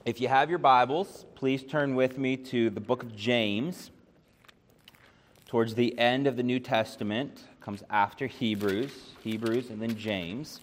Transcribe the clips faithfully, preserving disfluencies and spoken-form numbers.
If you have your Bibles, please turn with me to the book of James. Towards the end of the New Testament, comes after Hebrews, Hebrews and then James.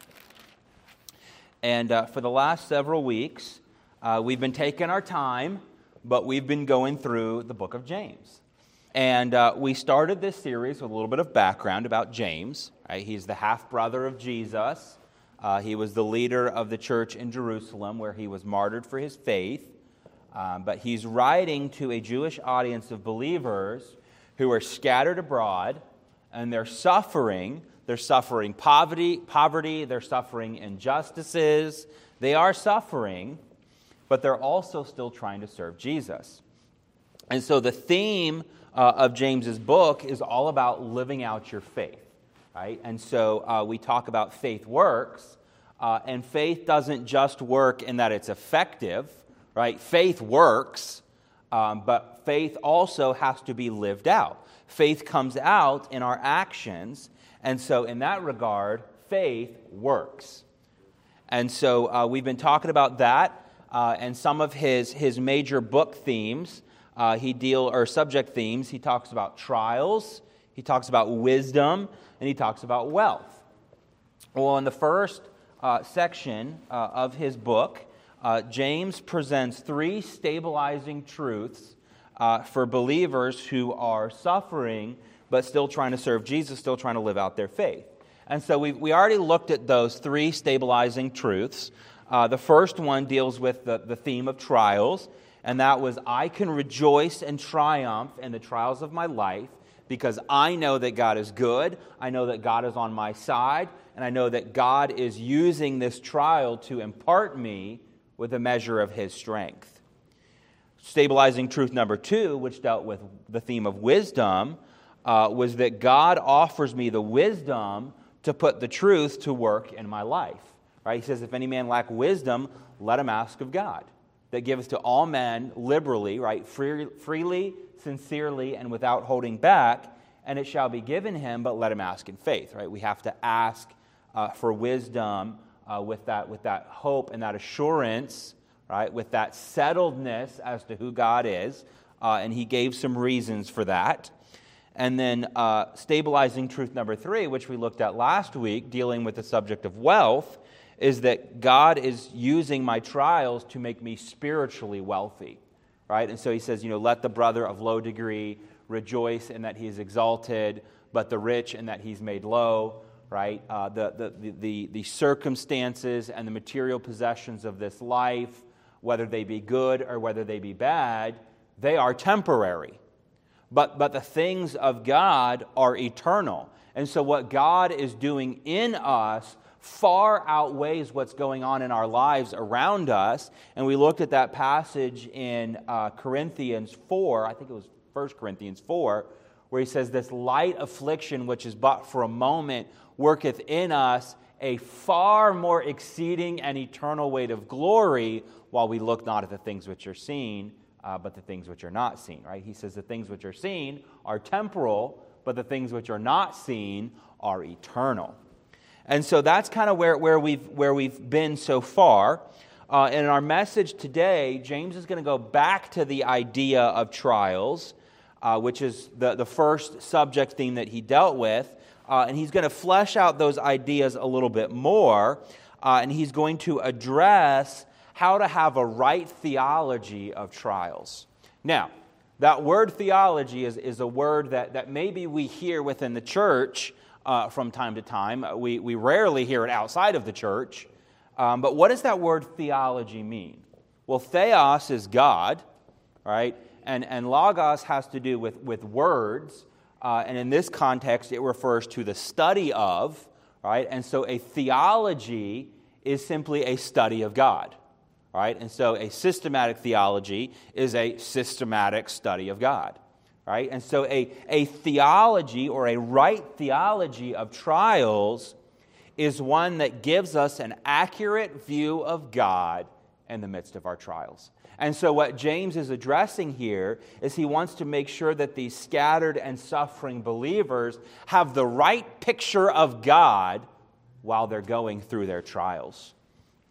And uh, for the last several weeks, uh, we've been taking our time, but we've been going through the book of James. And uh, we started this series with a little bit of background about James. Right? He's the half-brother of Jesus. Uh, he was the leader of the church in Jerusalem where he was martyred for his faith. Um, but he's writing to a Jewish audience of believers who are scattered abroad, and they're suffering. They're suffering poverty, poverty. They're suffering injustices. They are suffering, but they're also still trying to serve Jesus. And so the theme uh, of James's book is all about living out your faith. Right? And so uh, we talk about faith works, uh, and faith doesn't just work in that it's effective, right? Faith works, um, but faith also has to be lived out. Faith comes out in our actions, and so in that regard, faith works. And so uh, we've been talking about that, uh, and some of his, his major book themes, uh, he deal or subject themes, he talks about trials, he talks about wisdom, and he talks about wealth. Well, in the first uh, section uh, of his book, uh, James presents three stabilizing truths uh, for believers who are suffering but still trying to serve Jesus, still trying to live out their faith. And so we we already looked at those three stabilizing truths. Uh, the first one deals with the, the theme of trials, and that was, I can rejoice and triumph in the trials of my life, because I know that God is good, I know that God is on my side, and I know that God is using this trial to impart me with a measure of His strength. Stabilizing truth number two, which dealt with the theme of wisdom, uh, was that God offers me the wisdom to put the truth to work in my life. Right? He says, if any man lack wisdom, let him ask of God, that giveth to all men liberally, right, free, freely, sincerely, and without holding back, and it shall be given him, but let him ask in faith. Right? We have to ask uh, for wisdom uh, with that with that hope and that assurance, right? With that settledness as to who God is, uh, and he gave some reasons for that. And then uh, stabilizing truth number three, which we looked at last week, dealing with the subject of wealth, is that God is using my trials to make me spiritually wealthy. Right? And so he says, you know, let the brother of low degree rejoice in that he is exalted, but the rich in that he's made low, right? Uh, the, the, the, the circumstances and the material possessions of this life, whether they be good or whether they be bad, they are temporary. But, but the things of God are eternal. And so what God is doing in us far outweighs what's going on in our lives around us. And we looked at that passage in uh, Corinthians four, I think it was First Corinthians four, where he says, this light affliction which is but for a moment worketh in us a far more exceeding and eternal weight of glory, while we look not at the things which are seen, uh, but the things which are not seen. Right? He says the things which are seen are temporal, but the things which are not seen are eternal. And so that's kind of where, where we've where we've been so far. Uh, and in our message today, James is going to go back to the idea of trials, uh, which is the, the first subject theme that he dealt with. Uh, and he's going to flesh out those ideas a little bit more. Uh, and he's going to address how to have a right theology of trials. Now, that word theology is, is a word that, that maybe we hear within the church Uh, from time to time. We, we rarely hear it outside of the church. Um, but what does that word theology mean? Well, theos is God, right? And, and logos has to do with, with words. Uh, and in this context, it refers to the study of, right? And so a theology is simply a study of God, right? And so a systematic theology is a systematic study of God. Right? And so a, a theology or a right theology of trials is one that gives us an accurate view of God in the midst of our trials. And so what James is addressing here is he wants to make sure that these scattered and suffering believers have the right picture of God while they're going through their trials.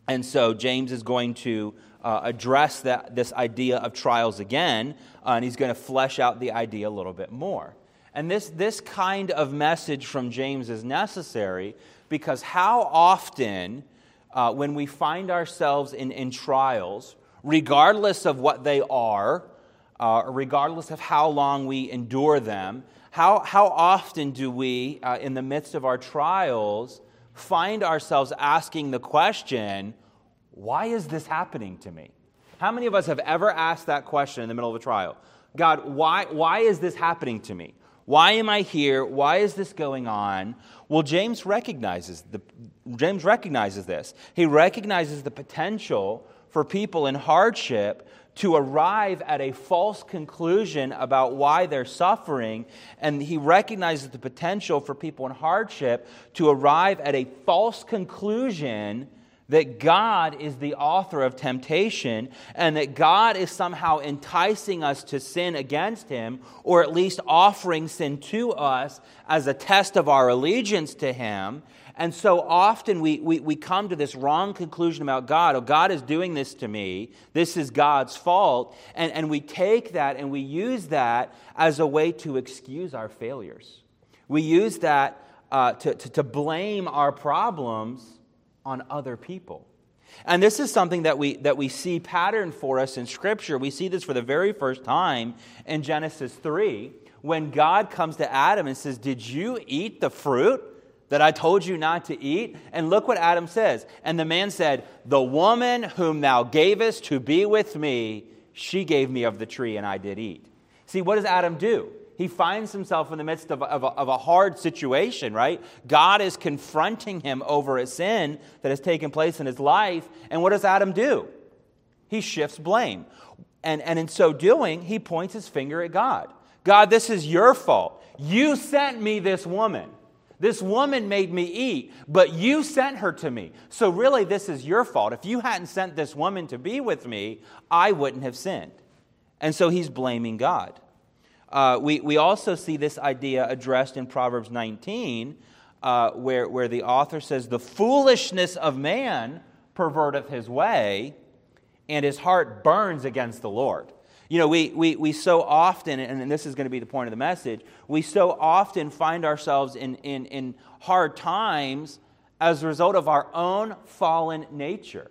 And so James is going to uh, address that this idea of trials again, uh, and he's going to flesh out the idea a little bit more. And this, this kind of message from James is necessary because how often uh, when we find ourselves in, in trials, regardless of what they are, uh, regardless of how long we endure them, how, how often do we, uh, in the midst of our trials, find ourselves asking the question, why is this happening to me? How many of us have ever asked that question in the middle of a trial? God, why, why is this happening to me? Why am I here? Why is this going on? Well, James recognizes the James recognizes this. He recognizes the potential for people in hardship to arrive at a false conclusion about why they're suffering, and he recognizes the potential for people in hardship to arrive at a false conclusion that God is the author of temptation and that God is somehow enticing us to sin against Him, or at least offering sin to us as a test of our allegiance to Him. And so often we, we, we come to this wrong conclusion about God. Oh, God is doing this to me. This is God's fault. And, and we take that and we use that as a way to excuse our failures. We use that uh, to, to, to blame our problems on other people. And this is something that we that we see patterned for us in Scripture. We see this for the very first time in Genesis three, when God comes to Adam and says, "Did you eat the fruit that I told you not to eat?" And look what Adam says. And the man said, "The woman whom thou gavest to be with me, she gave me of the tree, and I did eat." See, what does Adam do? He finds himself in the midst of, of, a, of a hard situation, right? God is confronting him over a sin that has taken place in his life. And what does Adam do? He shifts blame. And, and in so doing, he points his finger at God. God, this is your fault. You sent me this woman. This woman made me eat, but you sent her to me. So really, this is your fault. If you hadn't sent this woman to be with me, I wouldn't have sinned. And so he's blaming God. Uh, we, we also see this idea addressed in Proverbs nineteen, uh, where, where the author says, "The foolishness of man perverteth his way, and his heart burns against the Lord." You know, we, we, we so often, and this is going to be the point of the message, we so often find ourselves in, in, in hard times as a result of our own fallen nature.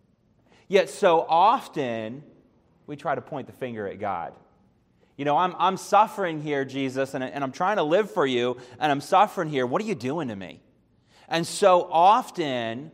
Yet so often, we try to point the finger at God. You know, I'm I'm suffering here, Jesus, and, and I'm trying to live for you, and I'm suffering here. What are you doing to me? And so often,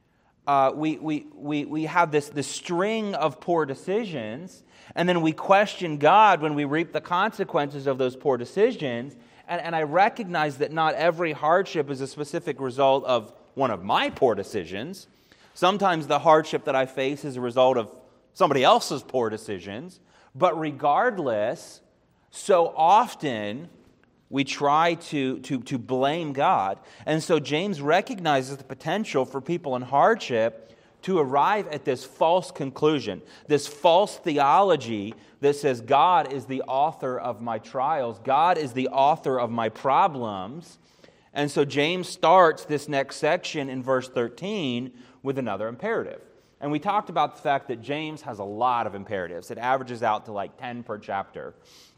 uh, we, we, we, we have this, this string of poor decisions, and then we question God when we reap the consequences of those poor decisions. And, and I recognize that not every hardship is a specific result of one of my poor decisions. Sometimes the hardship that I face is a result of somebody else's poor decisions. But regardless, so often we try to, to, to blame God. And so James recognizes the potential for people in hardship to arrive at this false conclusion, this false theology that says God is the author of my trials, God is the author of my problems. And so James starts this next section in verse thirteen with another imperative. And we talked about the fact that James has a lot of imperatives. It averages out to like ten per chapter.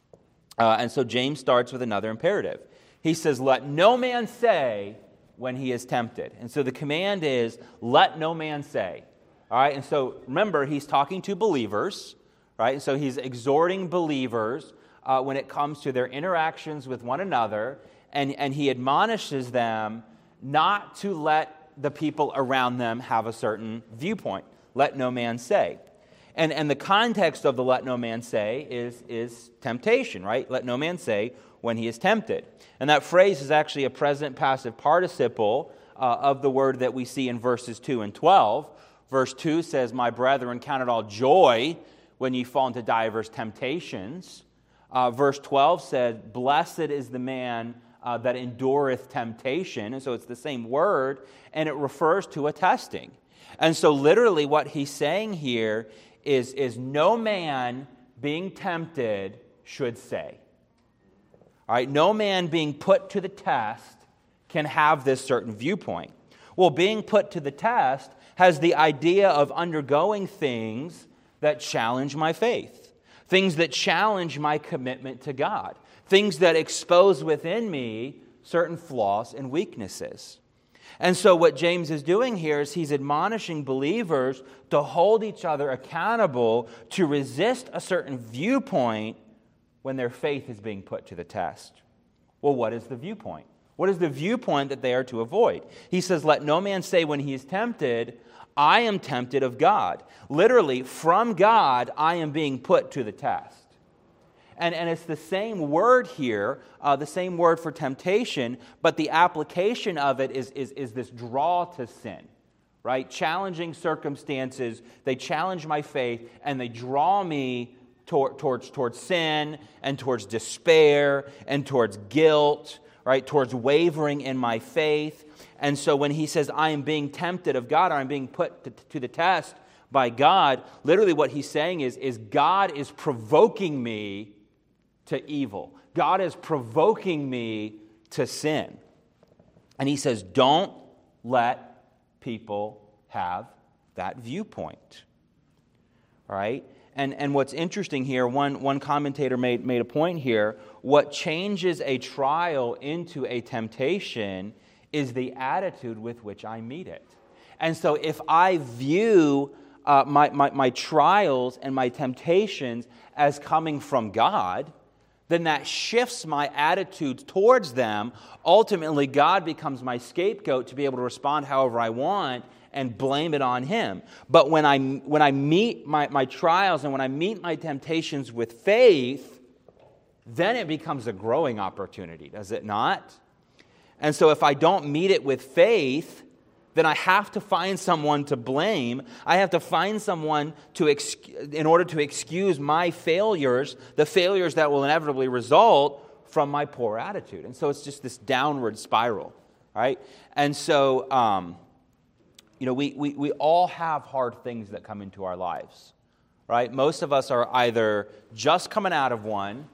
Uh, and so James starts with another imperative. He says, "Let no man say when he is tempted." And so the command is, let no man say. All right, and so remember, he's talking to believers, right? And so he's exhorting believers uh, when it comes to their interactions with one another. And, and he admonishes them not to let the people around them have a certain viewpoint. Let no man say. And, and the context of the let no man say is, is temptation, right? Let no man say when he is tempted. And that phrase is actually a present passive participle uh, of the word that we see in verses two and twelve. Verse two says, "My brethren, count it all joy when ye fall into divers temptations." Uh, verse twelve said, "Blessed is the man uh, that endureth temptation." And so it's the same word, and it refers to a testing. And so literally what he's saying here is, is no man being tempted should say. All right, no man being put to the test can have this certain viewpoint. Well, being put to the test has the idea of undergoing things that challenge my faith, things that challenge my commitment to God, things that expose within me certain flaws and weaknesses. And so what James is doing here is he's admonishing believers to hold each other accountable to resist a certain viewpoint when their faith is being put to the test. Well, what is the viewpoint? What is the viewpoint that they are to avoid? He says, let no man say when he is tempted, I am tempted of God. Literally, from God, I am being put to the test. And, and it's the same word here, uh, the same word for temptation, but the application of it is, is, is this draw to sin, right? Challenging circumstances, they challenge my faith, and they draw me tor- towards, towards sin, and towards despair, and towards guilt, right? Towards wavering in my faith. And so when he says, I am being tempted of God, or I'm being put to, to the test by God, literally what he's saying is, is God is provoking me to evil. God is provoking me to sin. And he says, don't let people have that viewpoint. All right? And, and what's interesting here, one, one commentator made, made a point here, what changes a trial into a temptation is the attitude with which I meet it. And so if I view uh, my, my, my trials and my temptations as coming from God, then that shifts my attitude towards them. Ultimately, God becomes my scapegoat to be able to respond however I want and blame it on Him. But when I, when I meet my, my trials and when I meet my temptations with faith, then it becomes a growing opportunity, does it not? And so if I don't meet it with faith, then I have to find someone to blame. I have to find someone to ex- in order to excuse my failures, the failures that will inevitably result from my poor attitude. And so it's just this downward spiral, right? And so, um, you know, we, we, we all have hard things that come into our lives, right? Most of us are either just coming out of one,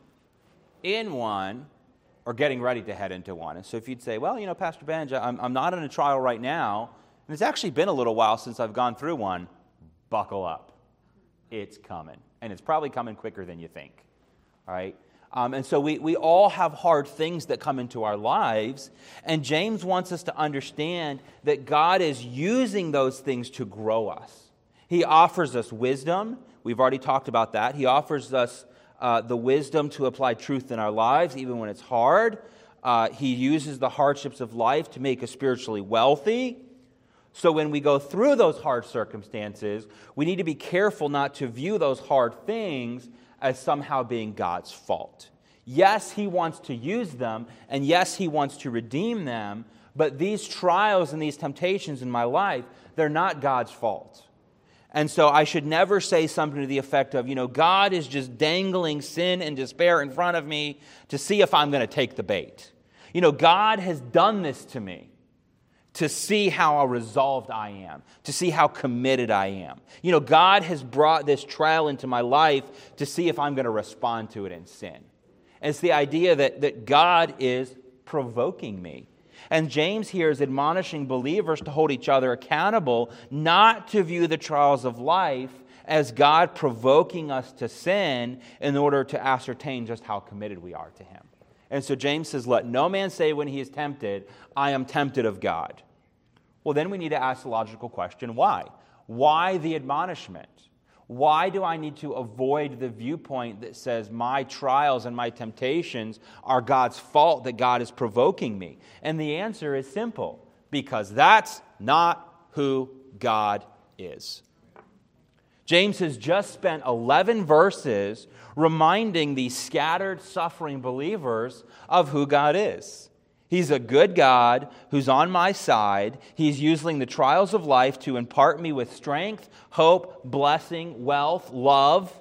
in one, or getting ready to head into one. And so if you'd say, well, you know, Pastor Benj, I'm, I'm not in a trial right now, and it's actually been a little while since I've gone through one, buckle up. It's coming. And it's probably coming quicker than you think. All right? Um, and so we, we all have hard things that come into our lives, and James wants us to understand that God is using those things to grow us. He offers us wisdom. We've already talked about that. He offers us Uh, the wisdom to apply truth in our lives, even when it's hard. Uh, he uses the hardships of life to make us spiritually wealthy. So when we go through those hard circumstances, we need to be careful not to view those hard things as somehow being God's fault. Yes, He wants to use them, and yes, He wants to redeem them, but these trials and these temptations in my life, they're not God's fault. And so I should never say something to the effect of, you know, God is just dangling sin and despair in front of me to see if I'm going to take the bait. You know, God has done this to me to see how resolved I am, to see how committed I am. You know, God has brought this trial into my life to see if I'm going to respond to it in sin. And it's the idea that, that God is provoking me. And James here is admonishing believers to hold each other accountable, not to view the trials of life as God provoking us to sin in order to ascertain just how committed we are to Him. And so James says, let no man say when he is tempted, I am tempted of God. Well, then we need to ask the logical question, why? Why the admonishment? Why do I need to avoid the viewpoint that says my trials and my temptations are God's fault, that God is provoking me? And the answer is simple, because that's not who God is. James has just spent eleven verses reminding these scattered, suffering believers of who God is. He's a good God who's on my side. He's using the trials of life to impart me with strength, hope, blessing, wealth, love.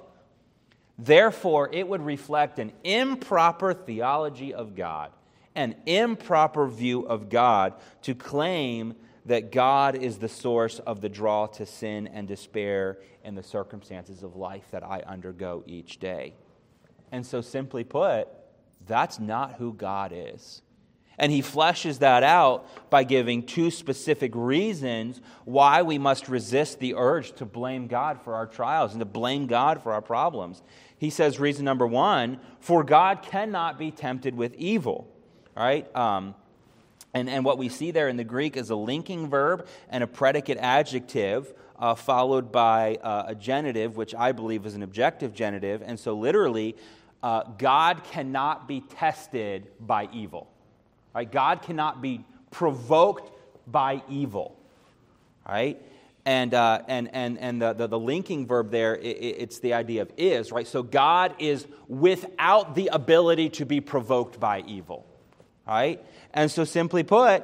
Therefore, it would reflect an improper theology of God, an improper view of God to claim that God is the source of the draw to sin and despair in the circumstances of life that I undergo each day. And so simply put, that's not who God is. And he fleshes that out by giving two specific reasons why we must resist the urge to blame God for our trials and to blame God for our problems. He says reason number one, for God cannot be tempted with evil. All right? Um, and, and what we see there in the Greek is a linking verb and a predicate adjective uh, followed by uh, a genitive, which I believe is an objective genitive. And so literally, uh, God cannot be tested by evil. Right? God cannot be provoked by evil. Right? And uh, and and and the, the, the linking verb there, it, it's the idea of is, right? So God is without the ability to be provoked by evil. Right? And so simply put,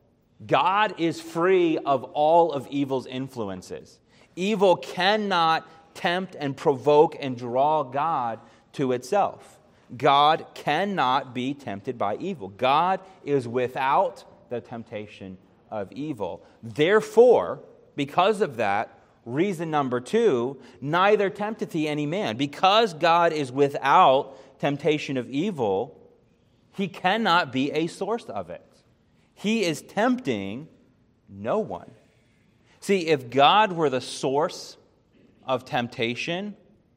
God is free of all of evil's influences. Evil cannot tempt and provoke and draw God to itself. God cannot be tempted by evil. God is without the temptation of evil. Therefore, because of that, reason number two, neither tempteth he any man. Because God is without temptation of evil, he cannot be a source of it. He is tempting no one. See, if God were the source of temptation,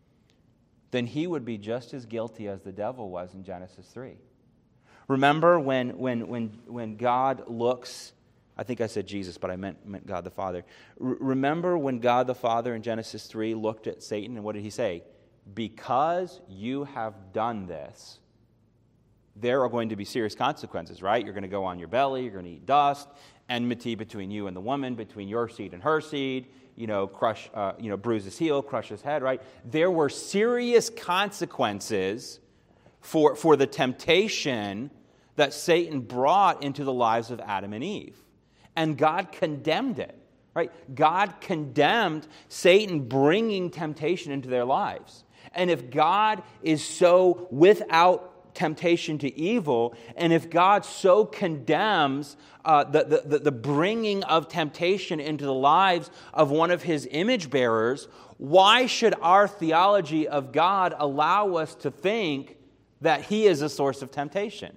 then he would be just as guilty as the devil was in Genesis three. Remember when when when when God looks, I think I said Jesus, but I meant, meant God the Father. R- remember when God the Father in Genesis three looked at Satan, and what did he say? Because you have done this, there are going to be serious consequences, right? You're going to go on your belly, you're going to eat dust, enmity between you and the woman, between your seed and her seed, you know, crush, uh, you know, bruise his heel, crush his head, right? There were serious consequences for, for the temptation that Satan brought into the lives of Adam and Eve. And God condemned it, right? God condemned Satan bringing temptation into their lives. And if God is so without temptation to evil, and if God so condemns uh, the, the, the bringing of temptation into the lives of one of his image bearers, why should our theology of God allow us to think that he is a source of temptation?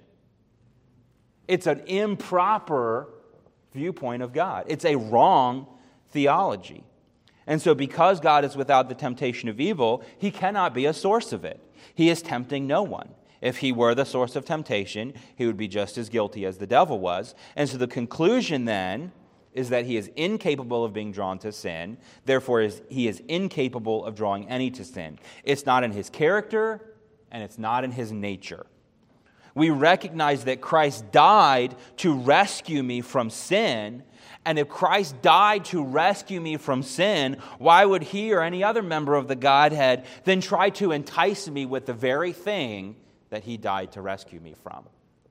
It's an improper viewpoint of God. It's a wrong theology. And so because God is without the temptation of evil, he cannot be a source of it. He is tempting no one. If he were the source of temptation, he would be just as guilty as the devil was. And so the conclusion then is that he is incapable of being drawn to sin. Therefore, he is incapable of drawing any to sin. It's not in his character, and it's not in his nature. We recognize that Christ died to rescue me from sin. And if Christ died to rescue me from sin, why would he or any other member of the Godhead then try to entice me with the very thing that he died to rescue me from?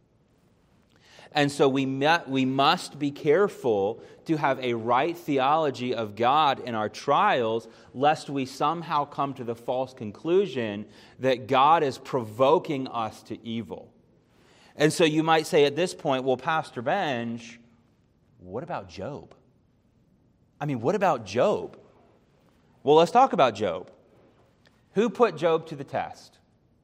And so we met, we must be careful to have a right theology of God in our trials, lest we somehow come to the false conclusion that God is provoking us to evil. And so you might say at this point, well, Pastor Benj, what about Job? I mean, what about Job? Well, let's talk about Job. Who put Job to the test?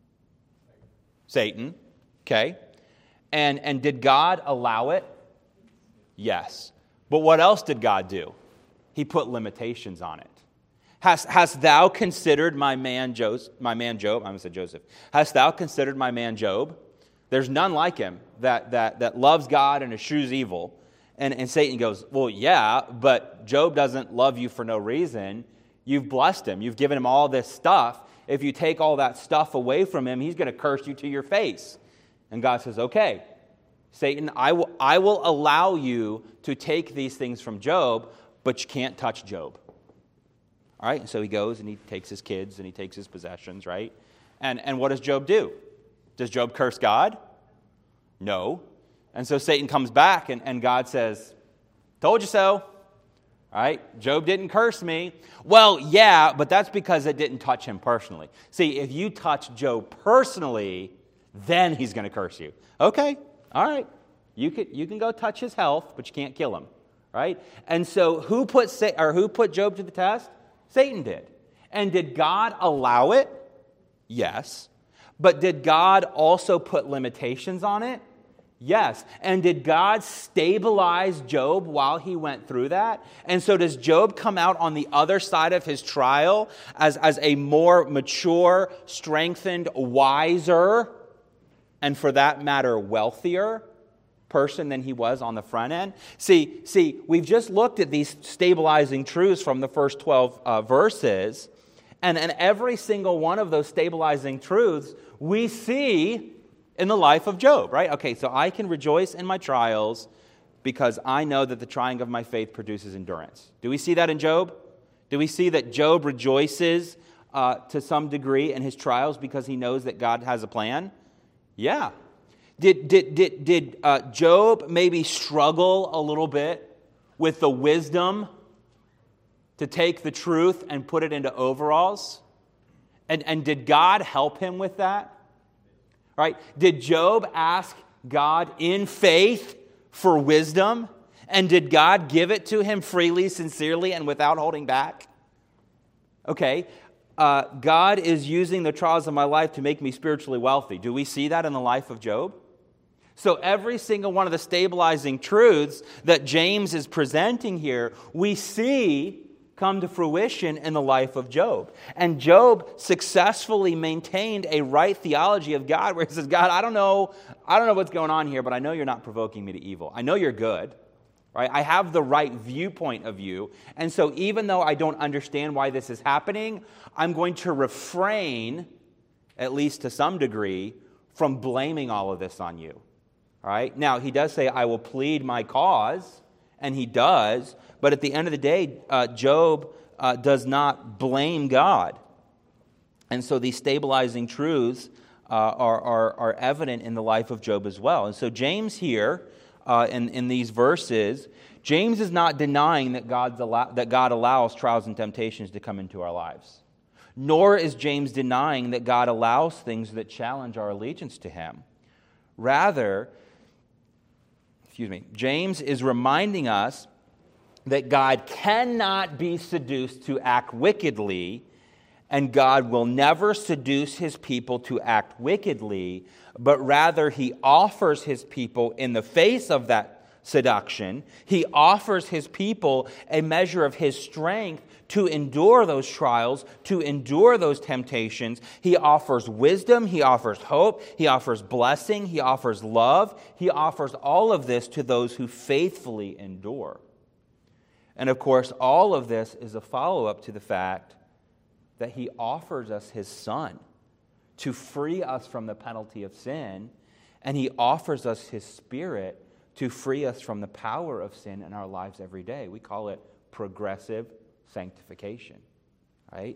Satan, okay. And, and did God allow it? Yes. But what else did God do? He put limitations on it. Hast, hast thou considered my man, Joseph, my man Job? I'm going to say Joseph. Hast thou considered my man Job? There's none like him that, that, that loves God and eschews evil. And, and Satan goes, well, yeah, but Job doesn't love you for no reason. You've blessed him. You've given him all this stuff. If you take all that stuff away from him, he's going to curse you to your face. And God says, okay, Satan, I will, I will allow you to take these things from Job, but you can't touch Job. All right, and so he goes and he takes his kids and he takes his possessions, right? And, and what does Job do? Does Job curse God? No. And so Satan comes back and, and God says, told you so. All right, Job didn't curse me. Well, yeah, but that's because it didn't touch him personally. See, if you touch Job personally, then he's going to curse you. Okay, all right. You can, you can go touch his health, but you can't kill him, right? And so who put or who put Job to the test? Satan did. And did God allow it? Yes. But did God also put limitations on it? Yes. And did God stabilize Job while he went through that? And so does Job come out on the other side of his trial as, as a more mature, strengthened, wiser, and for that matter, wealthier person than he was on the front end? See, see, we've just looked at these stabilizing truths from the first twelve uh, verses, and, and every single one of those stabilizing truths we see in the life of Job, right? Okay, so I can rejoice in my trials because I know that the trying of my faith produces endurance. Do we see that in Job? Do we see that Job rejoices uh, to some degree in his trials because he knows that God has a plan? Yeah. Did, did, did, did uh, Job maybe struggle a little bit with the wisdom to take the truth and put it into overalls? And, and did God help him with that? Right? Did Job ask God in faith for wisdom? And did God give it to him freely, sincerely, and without holding back? Okay. Uh, God is using the trials of my life to make me spiritually wealthy. Do we see that in the life of Job? So every single one of the stabilizing truths that James is presenting here, we see come to fruition in the life of Job. And Job successfully maintained a right theology of God where he says, God, I don't know, I don't know what's going on here, but I know you're not provoking me to evil. I know you're good, right? I have the right viewpoint of you. And so even though I don't understand why this is happening, I'm going to refrain, at least to some degree, from blaming all of this on you. All right? Now, he does say, I will plead my cause, and he does, but at the end of the day, uh, Job uh, does not blame God. And so these stabilizing truths uh, are, are, are evident in the life of Job as well. And so James here, uh, in, in these verses, James is not denying that, God's allow- that God allows trials and temptations to come into our lives. Nor is James denying that God allows things that challenge our allegiance to him. Rather, excuse me, James is reminding us that God cannot be seduced to act wickedly, and God will never seduce his people to act wickedly, but rather he offers his people in the face of that seduction, he offers his people a measure of his strength to endure those trials, to endure those temptations. He offers wisdom, he offers hope, he offers blessing, he offers love. He offers all of this to those who faithfully endure. And of course, all of this is a follow-up to the fact that he offers us his Son to free us from the penalty of sin, and he offers us his Spirit to free us from the power of sin in our lives every day. We call it progressive sanctification, right?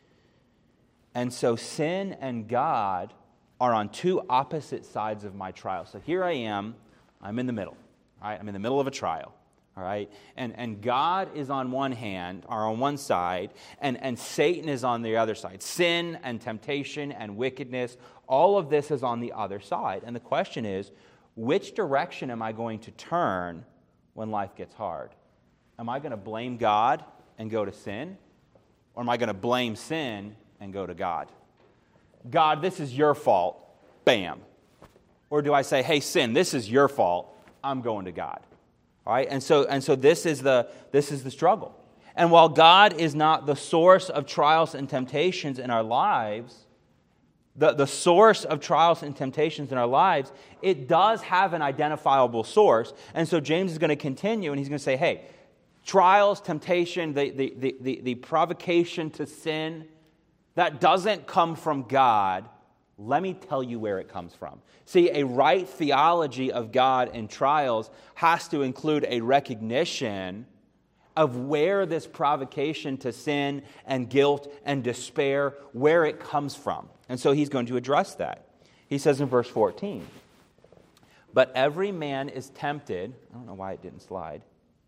And so sin and God are on two opposite sides of my trial. So here I am, I'm in the middle, right? I'm in the middle of a trial. All right, and and God is on one hand, or on one side, and, and Satan is on the other side. Sin and temptation and wickedness, all of this is on the other side. And the question is, which direction am I going to turn when life gets hard? Am I going to blame God and go to sin? Or am I going to blame sin and go to God? God, this is your fault. Bam. Or do I say, hey, sin, this is your fault. I'm going to God. All right, and so and so this is the this is the struggle. And while God is not the source of trials and temptations in our lives, the, the source of trials and temptations in our lives, it does have an identifiable source. And so James is going to continue, and he's going to say, hey, trials, temptation, the, the, the, the, the provocation to sin, that doesn't come from God. Let me tell you where it comes from. See, a right theology of God in trials has to include a recognition of where this provocation to sin and guilt and despair, where it comes from. And so he's going to address that. He says in verse fourteen, but every man is tempted. I don't know why it didn't slide.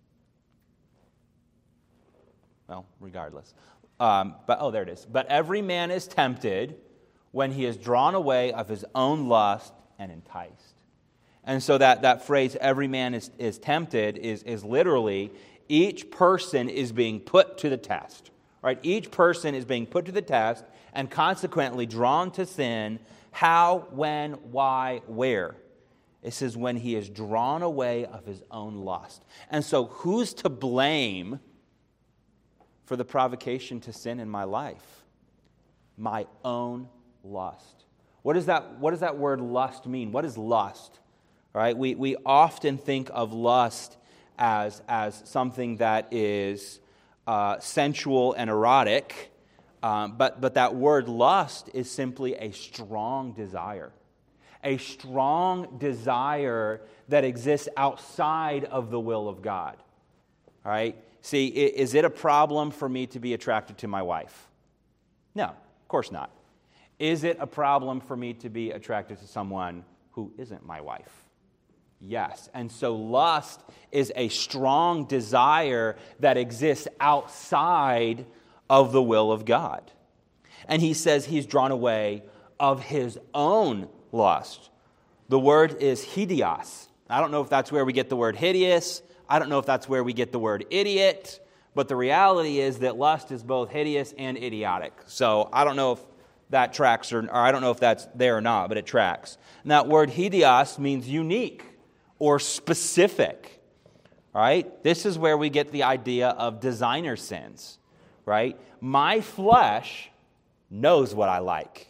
Well, regardless. Um, but oh, there it is. But every man is tempted when he is drawn away of his own lust and enticed. And so that, that phrase, every man is, is tempted, is, is literally each person is being put to the test. Right? Each person is being put to the test and consequently drawn to sin. How, when, why, where? It says when he is drawn away of his own lust. And so who's to blame for the provocation to sin in my life? My own lust. What does that, what does that word lust mean? What is lust? All right, we, we often think of lust as, as something that is uh, sensual and erotic, um, but, but that word lust is simply a strong desire. A strong desire that exists outside of the will of God. All right? See, is it a problem for me to be attracted to my wife? No, of course not. Is it a problem for me to be attracted to someone who isn't my wife? Yes. And so lust is a strong desire that exists outside of the will of God. And he says he's drawn away of his own lust. The word is hideos. I don't know if that's where we get the word hideous. I don't know if that's where we get the word idiot. But the reality is that lust is both hideous and idiotic. So I don't know if that tracks, or, or I don't know if that's there or not, but it tracks. And that word hideos means unique or specific. All right? This is where we get the idea of designer sins. Right? My flesh knows what I like.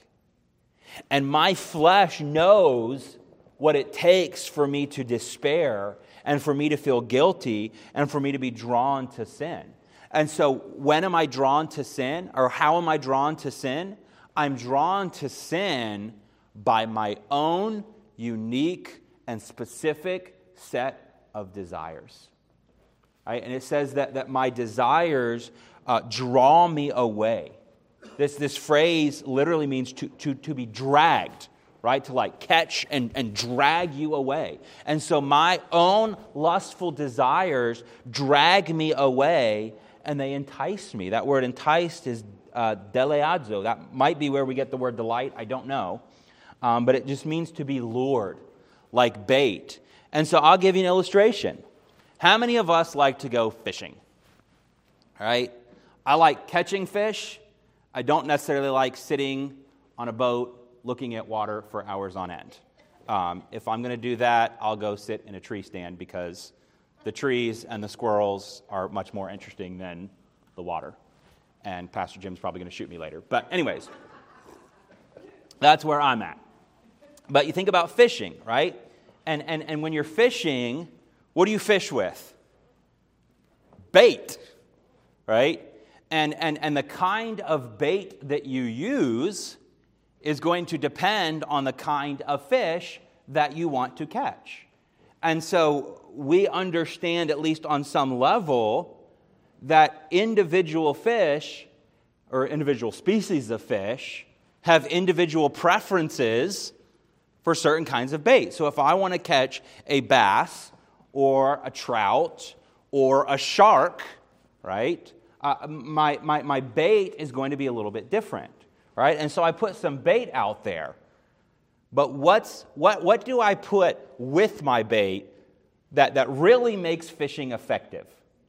And my flesh knows what it takes for me to despair and for me to feel guilty and for me to be drawn to sin. And so when am I drawn to sin, or how am I drawn to sin? I'm drawn to sin by my own unique and specific set of desires. Right? And it says that, that my desires uh, draw me away. This, this phrase literally means to, to, to be dragged, right? To like catch and, and drag you away. And so my own lustful desires drag me away and they entice me. That word enticed is uh, deleazo. That might be where we get the word delight. I don't know. Um, but it just means to be lured, like bait. And so I'll give you an illustration. How many of us like to go fishing? All right? I like catching fish. I don't necessarily like sitting on a boat looking at water for hours on end. Um, if I'm going to do that, I'll go sit in a tree stand because the trees and the squirrels are much more interesting than the water. And Pastor Jim's probably going to shoot me later. But anyways, that's where I'm at. But you think about fishing, right? And, and, and when you're fishing, what do you fish with? Bait, right? And, and, and the kind of bait that you use is going to depend on the kind of fish that you want to catch. And so we understand, at least on some level, that individual fish or individual species of fish have individual preferences for certain kinds of bait. So if I want to catch a bass or a trout or a shark, right? Uh, my, my, my bait is going to be a little bit different, right? And so I put some bait out there. But what's, what, what do I put with my bait that, that really makes fishing effective?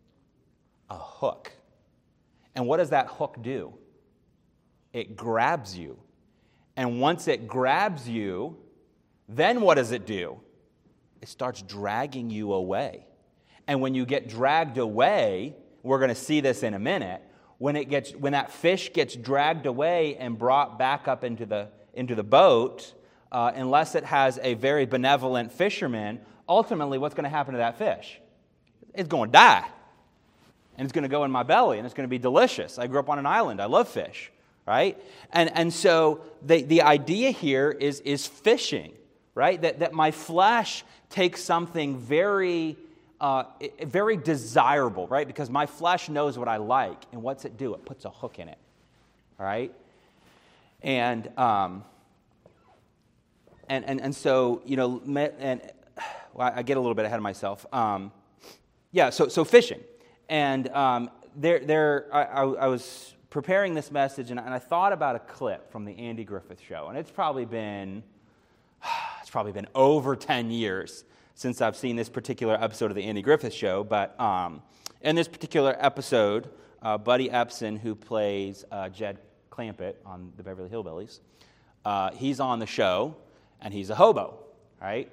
A hook. And what does that hook do? It grabs you. And once it grabs you, then what does it do? It starts dragging you away. And when you get dragged away, we're going to see this in a minute. When it gets, when that fish gets dragged away and brought back up into the into the boat, uh, unless it has a very benevolent fisherman, ultimately, what's going to happen to that fish? It's going to die, and it's going to go in my belly, and it's going to be delicious. I grew up on an island. I love fish, right? And and so the the idea here is is fishing, right? That that my flesh takes something very Uh, very desirable, right? Because my flesh knows what I like. And what's it do? It puts a hook in it, all right? And um, and and and so, you know, and well, I get a little bit ahead of myself. Um, yeah, so so fishing. And um, there, there, I, I, I was preparing this message, and, and I thought about a clip from the Andy Griffith Show. And it's probably been, it's probably been over ten years since I've seen this particular episode of the Andy Griffith Show. But um, in this particular episode, uh, Buddy Epson, who plays uh, Jed Clampett on the Beverly Hillbillies, uh, he's on the show, and he's a hobo, right?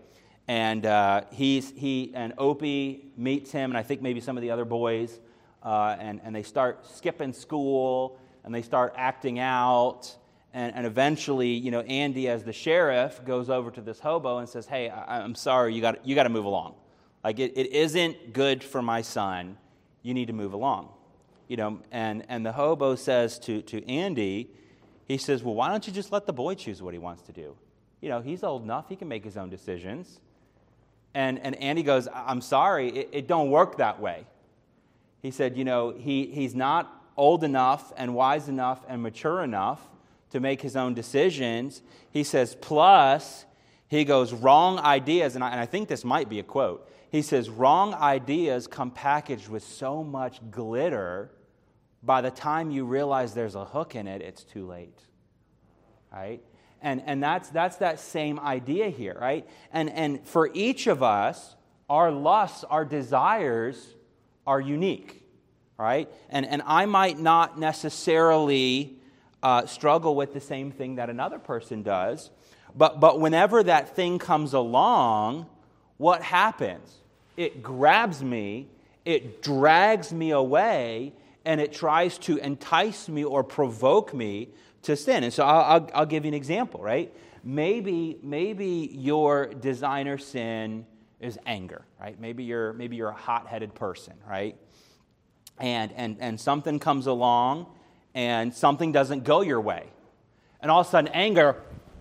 And uh, he's, he and Opie meets him, and I think maybe some of the other boys, uh, and, and they start skipping school, and they start acting out, and, and eventually, you know, Andy, as the sheriff, goes over to this hobo and says, hey, I, I'm sorry, you got you got to move along. Like, it, it isn't good for my son. You need to move along. You know, and, and the hobo says to, to Andy, he says, well, why don't you just let the boy choose what he wants to do? You know, he's old enough, he can make his own decisions. And, and Andy goes, I'm sorry, it, it don't work that way. He said, you know, he, he's not old enough and wise enough and mature enough to make his own decisions. He says, plus, he goes, wrong ideas, and I, and I think this might be a quote. He says, wrong ideas come packaged with so much glitter, by the time you realize there's a hook in it, it's too late. Right? And and that's that's that same idea here, right? And and for each of us, our lusts, our desires are unique, right? And and I might not necessarily uh, struggle with the same thing that another person does, but but whenever that thing comes along, what happens? It grabs me, it drags me away, and it tries to entice me or provoke me to sin. And so I'll, I'll, I'll give you an example, right? Maybe maybe your designer sin is anger, right? Maybe you're maybe you're a hot-headed person, right? And and and something comes along, and something doesn't go your way, and all of a sudden, anger.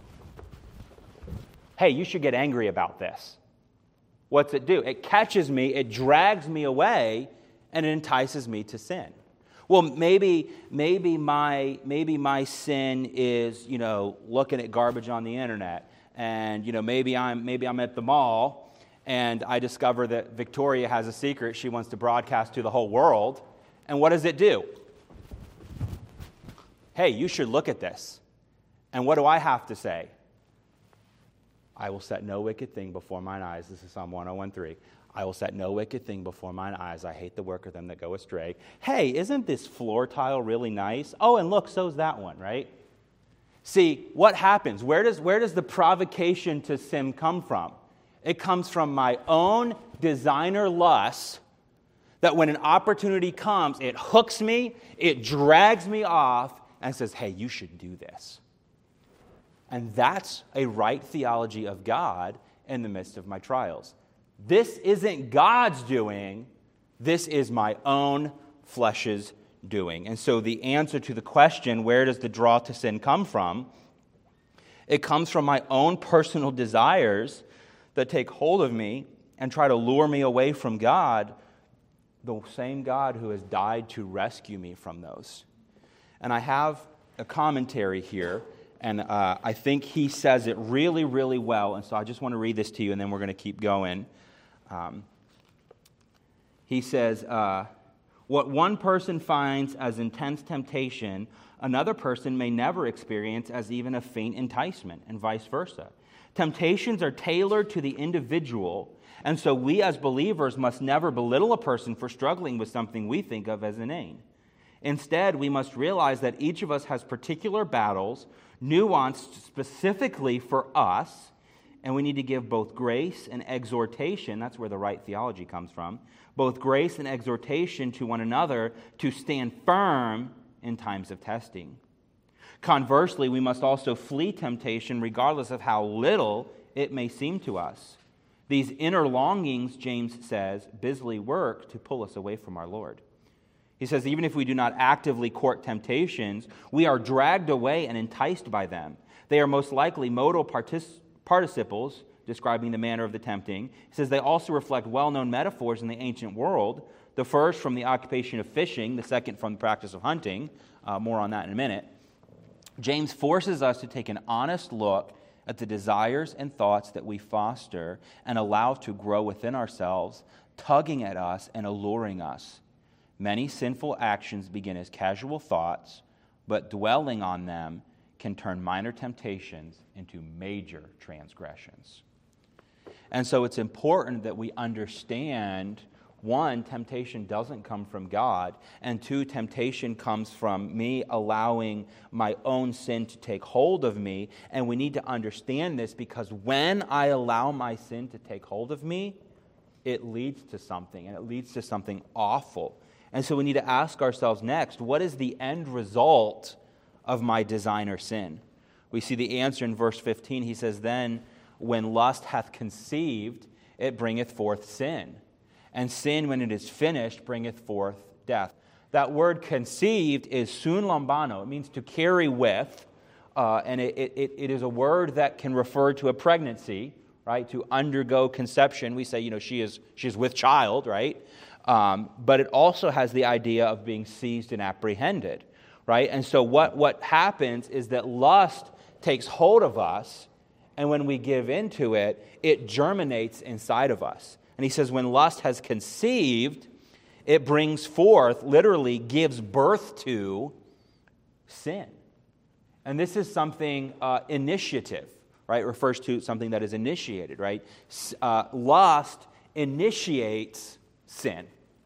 Hey, you should get angry about this. What's it do? It catches me, it drags me away, and it entices me to sin. Well, maybe maybe my maybe my sin is, you know, looking at garbage on the internet, and you know maybe I'm maybe I'm at the mall, and I discover that Victoria has a secret she wants to broadcast to the whole world, and what does it do? Hey, you should look at this, and what do I have to say? I will set no wicked thing before mine eyes. This is Psalm one oh one three. I will set no wicked thing before mine eyes. I hate the work of them that go astray. Hey, isn't this floor tile really nice? Oh, and look, so's that one, right? See, what happens? Where does, where does the provocation to sin come from? It comes from my own designer lust, that when an opportunity comes, it hooks me, it drags me off, and says, hey, you should do this. And that's a right theology of God in the midst of my trials. This isn't God's doing. This is my own flesh's doing. And so the answer to the question, where does the draw to sin come from? It comes from my own personal desires that take hold of me and try to lure me away from God, the same God who has died to rescue me from those. And I have a commentary here, and uh, I think he says it really, really well. And so I just want to read this to you, and then we're going to keep going. Um, he says, uh, what one person finds as intense temptation, another person may never experience as even a faint enticement, and vice versa. Temptations are tailored to the individual, and so we as believers must never belittle a person for struggling with something we think of as inane. Instead, we must realize that each of us has particular battles, nuanced specifically for us, and we need to give both grace and exhortation, that's where the right theology comes from, both grace and exhortation to one another to stand firm in times of testing. Conversely, we must also flee temptation regardless of how little it may seem to us. These inner longings, James says, busily work to pull us away from our Lord. He says, even if we do not actively court temptations, we are dragged away and enticed by them. They are most likely modal participants, participles describing the manner of the tempting. He says they also reflect well-known metaphors in the ancient world, the first from the occupation of fishing, the second from the practice of hunting. Uh, more on that in a minute. James forces us to take an honest look at the desires and thoughts that we foster and allow to grow within ourselves, tugging at us and alluring us. Many sinful actions begin as casual thoughts, but dwelling on them can turn minor temptations into major transgressions. And so it's important that we understand One, temptation doesn't come from God, and two, temptation comes from me allowing my own sin to take hold of me, and we need to understand this because when I allow my sin to take hold of me, it leads to something, and it leads to something awful. And so we need to ask ourselves next, what is the end result of my design or sin? We see the answer in verse fifteen. He says, then when lust hath conceived, it bringeth forth sin. And sin, when it is finished, bringeth forth death. That word conceived is sun lambano. It means to carry with, uh, and it, it, it is a word that can refer to a pregnancy, right? To undergo conception. We say, you know, she is she is with child, right? Um, but it also has the idea of being seized and apprehended, right? And so what, what happens is that lust takes hold of us, and when we give into it, it germinates inside of us. And he says, when lust has conceived, it brings forth, literally gives birth to sin. And this is something uh, initiative, right? It refers to something that is initiated, right? Uh, lust initiates sin.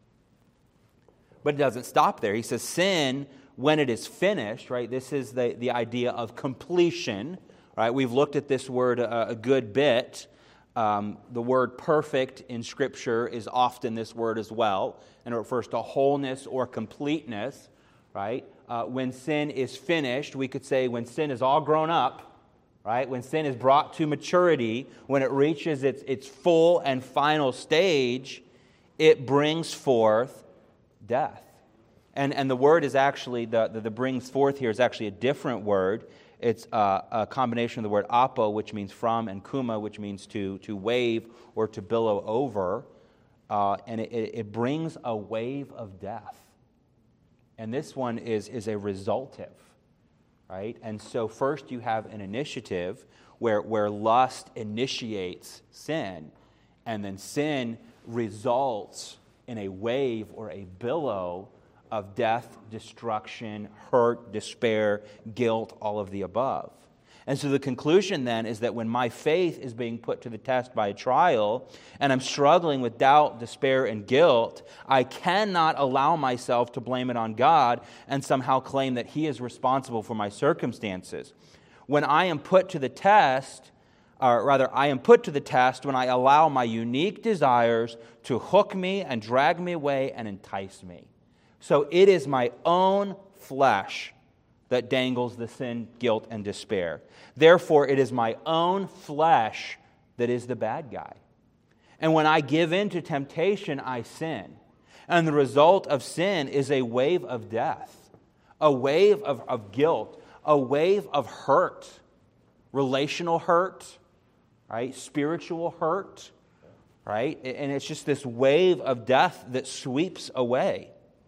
But it doesn't stop there. He says, sin, when it is finished, right? This is the, the idea of completion, right? We've looked at this word a, a good bit. Um, the word perfect in Scripture is often this word as well, and it refers to wholeness or completeness, right? Uh, when sin is finished, we could say when sin is all grown up, right? When sin is brought to maturity, when it reaches its, its full and final stage, it brings forth death. And, and the word is actually, the, the, the brings forth here is actually a different word. It's uh, a combination of the word apo, which means from, and kuma, which means to, to wave or to billow over. Uh, and it, it brings a wave of death. And this one is, is a resultive, right? And so first you have an initiative where, where lust initiates sin, and then sin results in a wave or a billow of death, destruction, hurt, despair, guilt, all of the above. And so the conclusion then is that when my faith is being put to the test by a trial, and I'm struggling with doubt, despair, and guilt, I cannot allow myself to blame it on God and somehow claim that He is responsible for my circumstances. When I am put to the test, or rather, I am put to the test when I allow my unique desires to hook me and drag me away and entice me. So it is my own flesh that dangles the sin, guilt, and despair. Therefore, it is my own flesh that is the bad guy. And when I give in to temptation, I sin. And the result of sin is a wave of death, a wave of, of guilt, a wave of hurt, relational hurt, right? Spiritual hurt, right? And it's just this wave of death that sweeps away.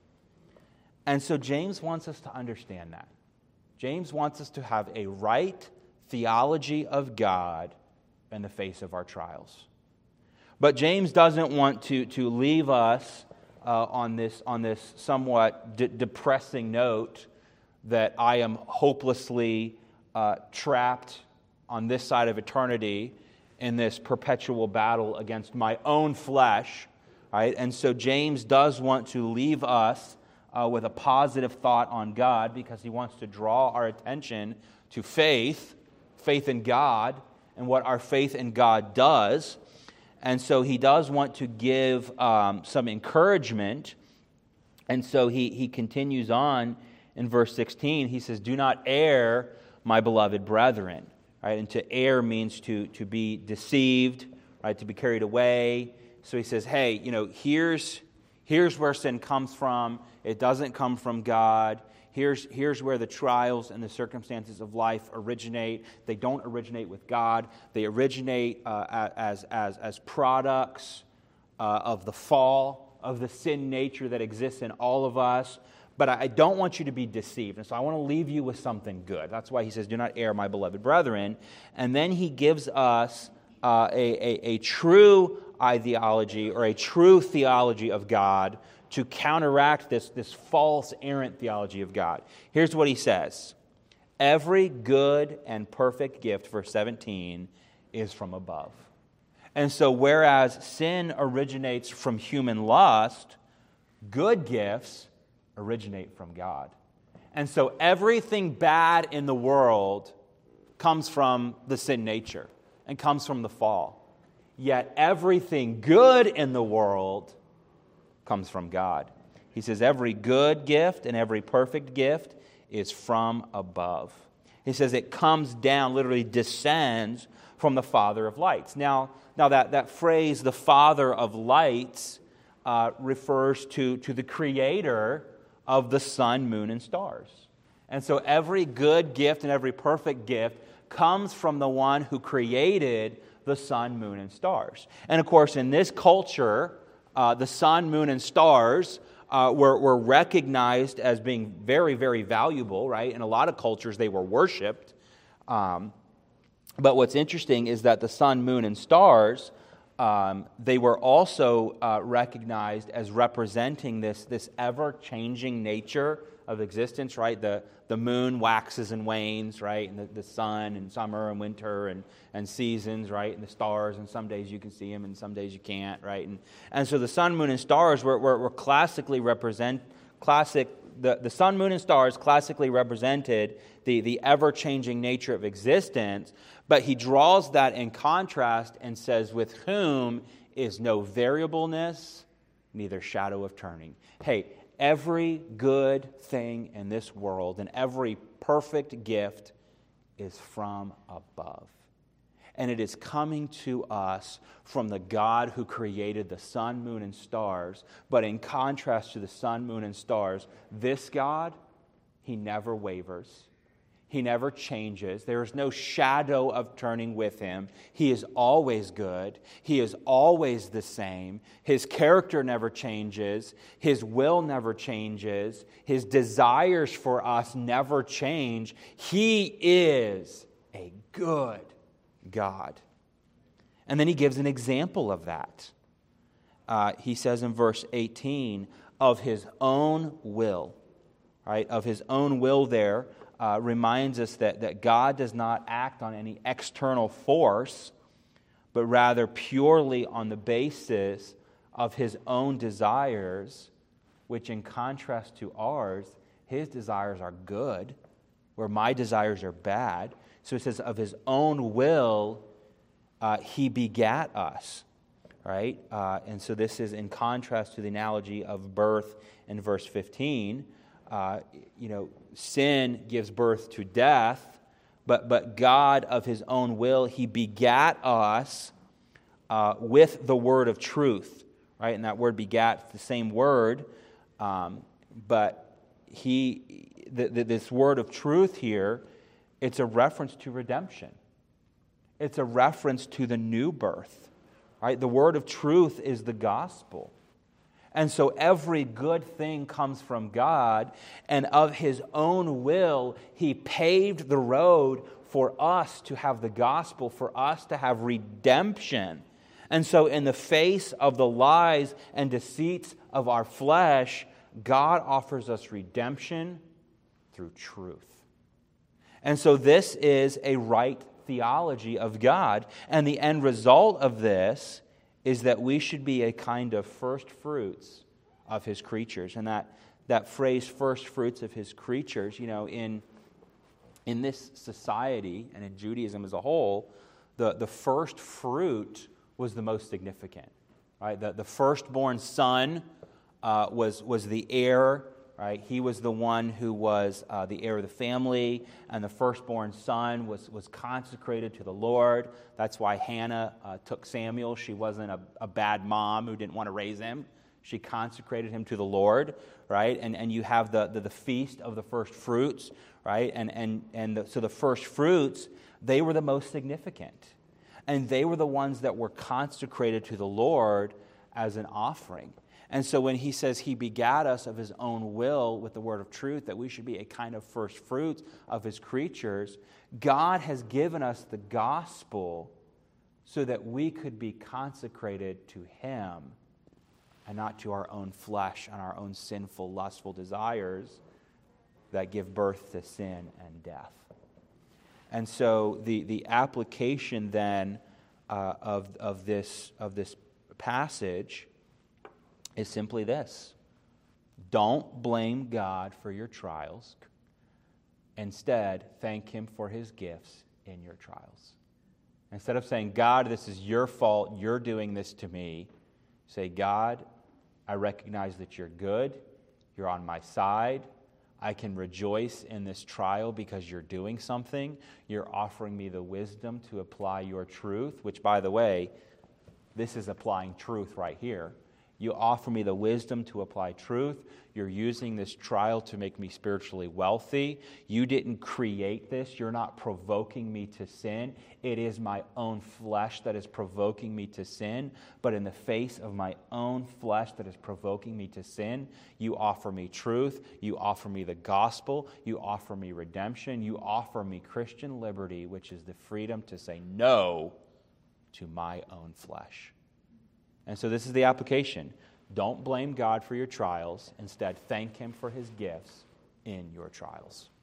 And so James wants us to understand that. James wants us to have a right theology of God in the face of our trials. But James doesn't want to, to leave us uh, on this, on this somewhat de- depressing note that I am hopelessly uh, trapped on this side of eternity in this perpetual battle against my own flesh. Right? And so James does want to leave us Uh, with a positive thought on God, because he wants to draw our attention to faith, faith in God, and what our faith in God does. And so he does want to give um, some encouragement. And so he, he continues on in verse sixteen. He says, "Do not err, my beloved brethren." Right? And to err means to, to be deceived, right? To be carried away. So he says, hey, you know, here's Here's where sin comes from. It doesn't come from God. Here's, here's where the trials and the circumstances of life originate. They don't originate with God. They originate uh, as, as, as products uh, of the fall, of the sin nature that exists in all of us. But I don't want you to be deceived. And so I want to leave you with something good. That's why he says, "Do not err, my beloved brethren." And then he gives us uh, a, a, a true ideology or a true theology of God to counteract this, this false, errant theology of God. Here's what he says. Every good and perfect gift, verse seventeen, is from above. And so whereas sin originates from human lust, good gifts originate from God. And so everything bad in the world comes from the sin nature and comes from the fall. Yet everything good in the world comes from God. He says every good gift and every perfect gift is from above. He says it comes down, literally descends from the Father of lights. Now, now that, that phrase, the Father of lights, uh, refers to, to the creator of the sun, moon, and stars. And so every good gift and every perfect gift comes from the one who created the sun, moon, and stars. And of course, in this culture, uh, the sun, moon, and stars uh, were, were recognized as being very, very valuable, right? In a lot of cultures, they were worshipped. Um, but what's interesting is that the sun, moon, and stars, um, they were also uh, recognized as representing this, this ever-changing nature of existence, right? The the moon waxes and wanes, right? And the, the sun and summer and winter and, and seasons, right? And the stars, and some days you can see them and some days you can't, right? And and so the sun, moon, and stars were, were, were classically represent, classic, the, the sun, moon, and stars classically represented the, the ever-changing nature of existence, but he draws that in contrast and says, with whom is no variableness, neither shadow of turning. Hey, every good thing in this world and every perfect gift is from above. And it is coming to us from the God who created the sun, moon, and stars. But in contrast to the sun, moon, and stars, this God, he never wavers. He never changes. There is no shadow of turning with him. He is always good. He is always the same. His character never changes. His will never changes. His desires for us never change. He is a good God. And then he gives an example of that. Uh, he says in verse eighteen, of his own will, right? Of his own will there. Uh, reminds us that, that God does not act on any external force, but rather purely on the basis of his own desires, which in contrast to ours, his desires are good, where my desires are bad. So it says, of his own will, uh, he begat us, right? Uh, and so this is in contrast to the analogy of birth in verse fifteen. Uh, you know, sin gives birth to death, but but God of his own will, he begat us uh, with the word of truth, right? And that word begat, the same word, um, but he, the, the, this word of truth here, it's a reference to redemption. It's a reference to the new birth, right? The word of truth is the gospel. And so every good thing comes from God, and of his own will, he paved the road for us to have the gospel, for us to have redemption. And so in the face of the lies and deceits of our flesh, God offers us redemption through truth. And so this is a right theology of God, and the end result of this is that we should be a kind of first fruits of his creatures. And that, that phrase, first fruits of his creatures, you know, in, in this society and in Judaism as a whole, the, the first fruit was the most significant, right? The, the firstborn son uh, was, was the heir, right? He was the one who was uh, the heir of the family, and the firstborn son was, was consecrated to the Lord. That's why Hannah uh, took Samuel. She wasn't a, a bad mom who didn't want to raise him. She consecrated him to the Lord, right? And and you have the, the, the feast of the first fruits, right? And and and the, so the first fruits, they were the most significant. And they were the ones that were consecrated to the Lord as an offering. And so when he says he begat us of his own will with the word of truth, that we should be a kind of first fruits of his creatures, God has given us the gospel so that we could be consecrated to him and not to our own flesh and our own sinful, lustful desires that give birth to sin and death. And so the, the application then uh, of, of, this, of this passage is simply this. Don't blame God for your trials. Instead, thank Him for His gifts in your trials. Instead of saying, God, this is your fault, you're doing this to me, say, God, I recognize that you're good, you're on my side, I can rejoice in this trial because you're doing something. You're offering me the wisdom to apply your truth, which, by the way, this is applying truth right here. You offer me the wisdom to apply truth. You're using this trial to make me spiritually wealthy. You didn't create this. You're not provoking me to sin. It is my own flesh that is provoking me to sin. But in the face of my own flesh that is provoking me to sin, you offer me truth. You offer me the gospel. You offer me redemption. You offer me Christian liberty, which is the freedom to say no to my own flesh. And so this is the application. Don't blame God for your trials. Instead, thank Him for His gifts in your trials.